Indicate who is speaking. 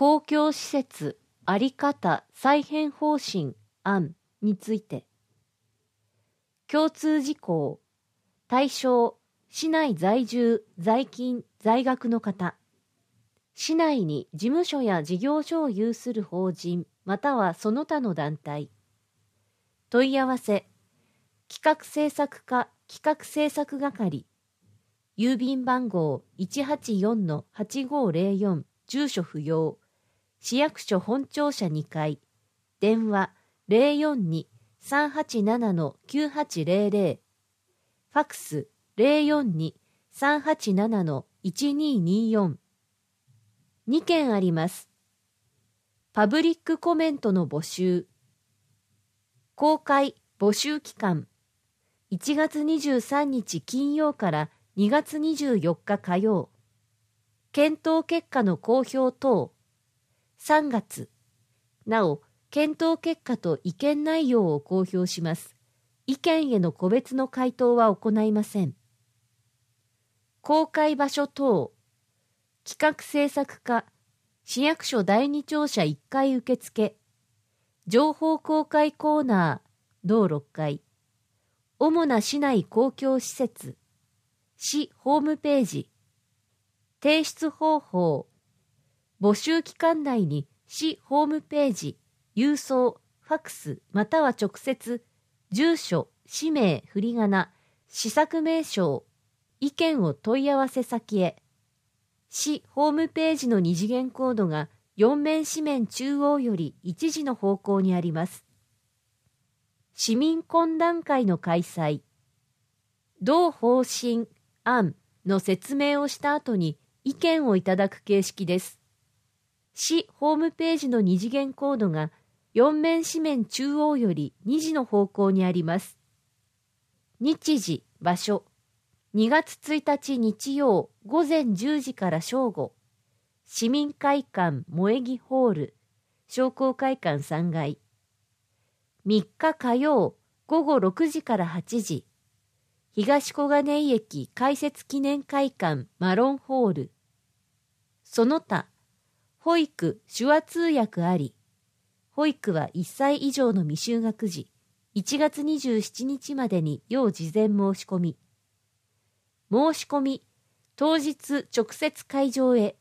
Speaker 1: 公共施設あり方再編方針案について、共通事項、対象、市内在住、在勤、在学の方、市内に事務所や事業所を有する法人またはその他の団体、問い合わせ、企画制作課企画制作係、郵便番号 184-8504 住所不要、市役所本庁舎2階、電話 042-387-9800、ファクス 042-387-1224。2件あります。パブリックコメントの募集。公開募集期間。1月23日金曜から2月24日火曜。検討結果の公表等。3月。なお、検討結果と意見内容を公表します。意見への個別の回答は行いません。公開場所等。企画制作課、市役所第二庁舎1階受付。情報公開コーナー、同6階。主な市内公共施設。市ホームページ。提出方法。募集期間内に市ホームページ、郵送、ファクスまたは直接、住所、氏名、振り仮名、施策名称、意見を問い合わせ先へ。市ホームページの二次元コードが4面紙面中央より1時の方向にあります。市民懇談会の開催。同方針案の説明をした後に意見をいただく形式です。市ホームページの二次元コードが4面紙面中央より2時の方向にあります。日時、場所。2月1日日曜午前10時から正午。市民会館萌木ホール、商工会館3階。3日火曜午後6時から8時。東小金井駅開設記念会館マロンホール。その他、保育、手話通訳あり。保育は1歳以上の未就学児、1月27日までに要事前申し込み。申し込み、当日直接会場へ。